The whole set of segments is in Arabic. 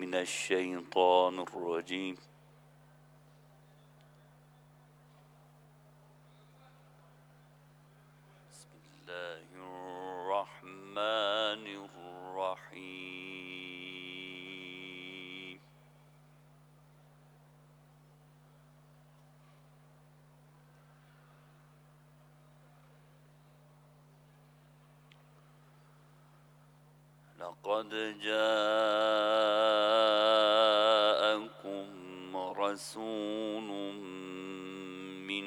من الشيطان الرجيم. بسم الله الرحمن الرحيم. لقد جاءكم رسول من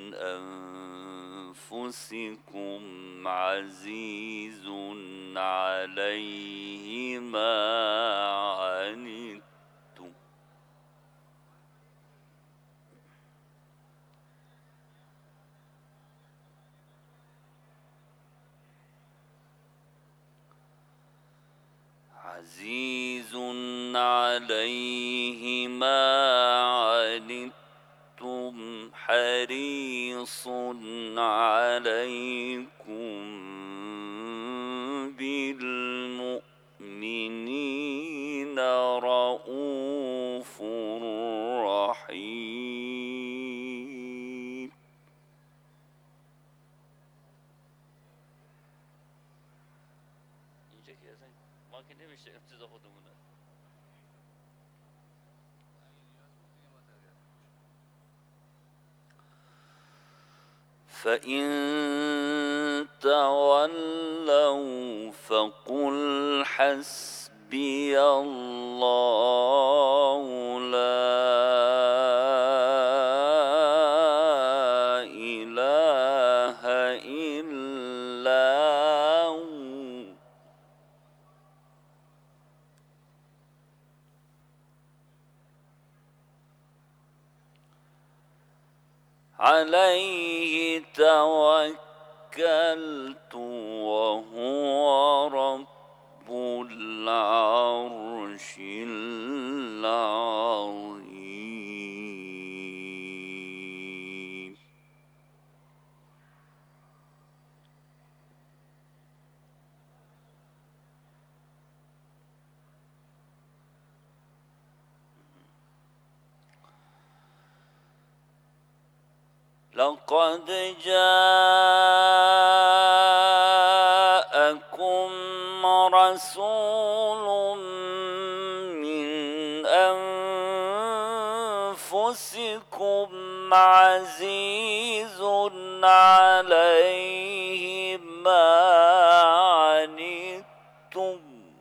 أنفسكم عزيز عليه ما عنتم عزيز عليه ما عنتم حريص عليكم بالمؤمنين رؤوف رحيم. فإن تولوا فقل حسبي الله لا إله إلا هو عليه توكلت وهو رب العرش العظيم. لقد جاءكم رسول من أنفسكم عزيز عليه ما عنتم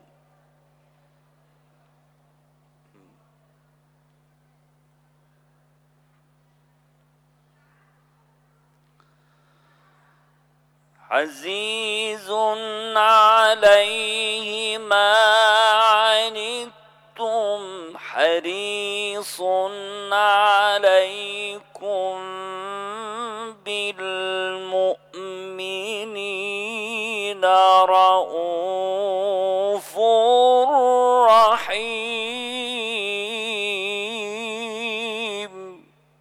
عزيز عليه ما عنتم حريص عليكم بالمؤمنين رؤوف رحيم.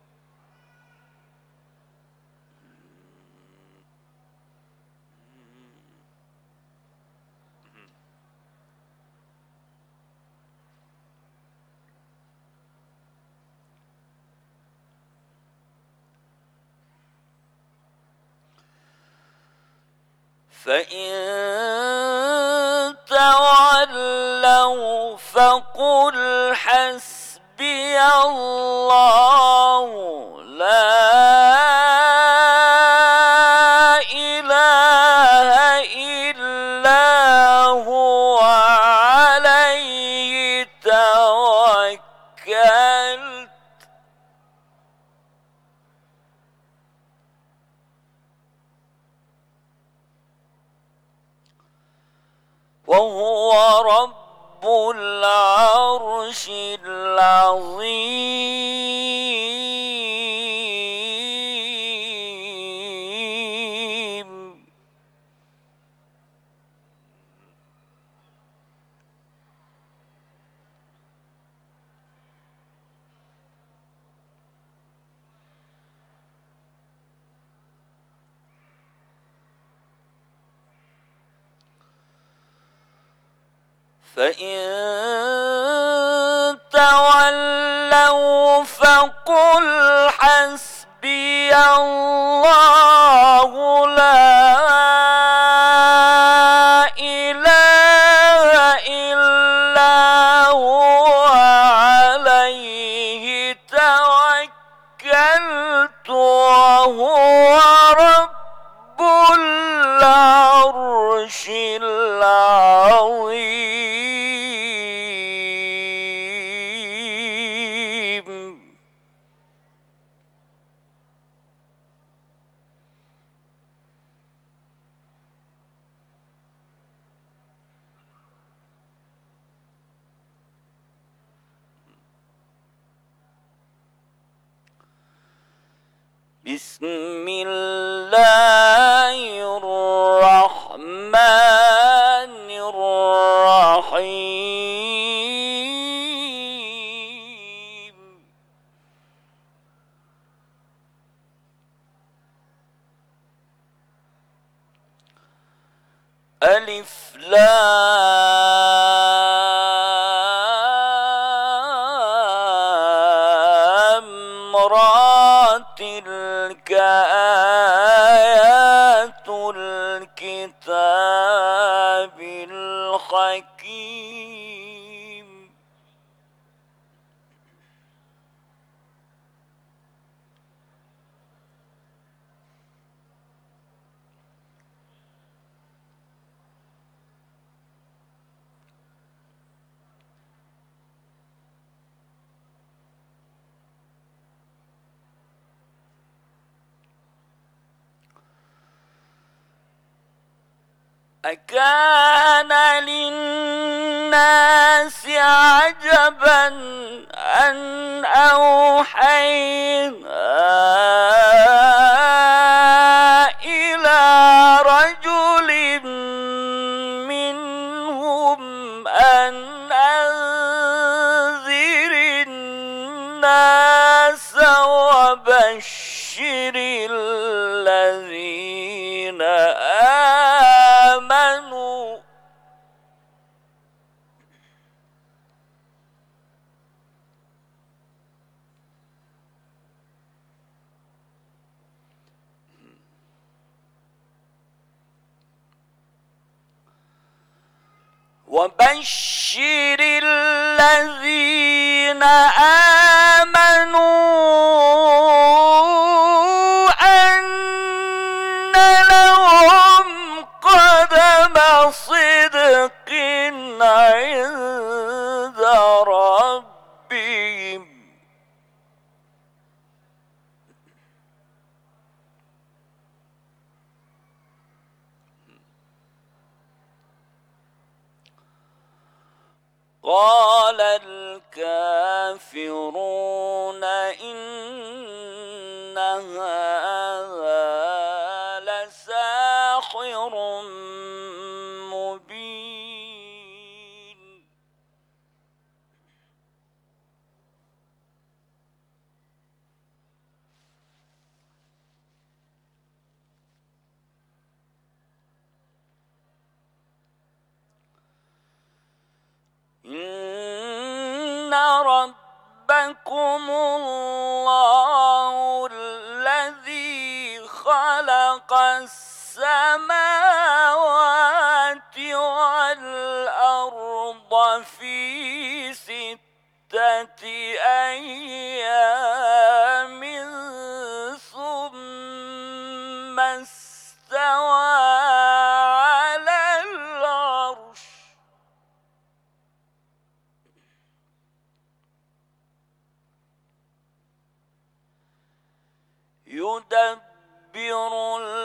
فإن تولوا فقل حسبي الله لا إله إلا هو عليه توكلت وهو رب العرش العظيم. فإن بسم الله الرحمن الرحيم ألف لام را تلك آيات الكتاب الحكيم أكان للناس عجبا أن أوحينا إلى رجل منهم أن أنذر الناس وبشر الذين آمنوا الذين آمنوا أن لهم قدم صدق عند ربهم قال الكافرون إن هذا لساحر مبين إن ربكم الله الذي خلق السماوات والأرض في 6 أيام ثم استوى على العرش يدبر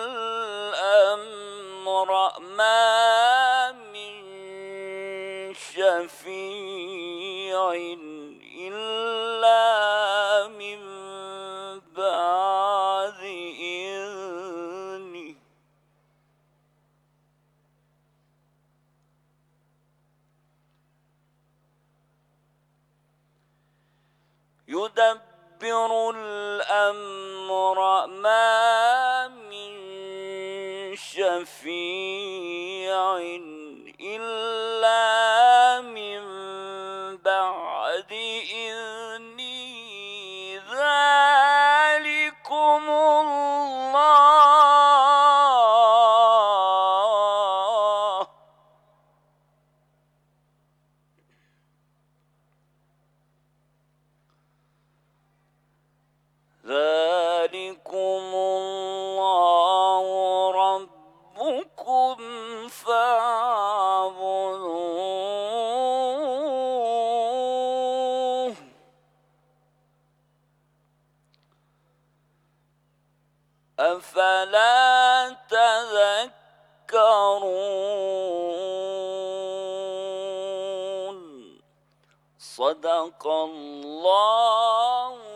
الأمر ما من شفيع إلا من بعد إذنه يدبر الأمر ما من شفيع إلا من بعد إذنه ذلكم الله ربكم فاعبدوه أفلا تذكرون صدق الله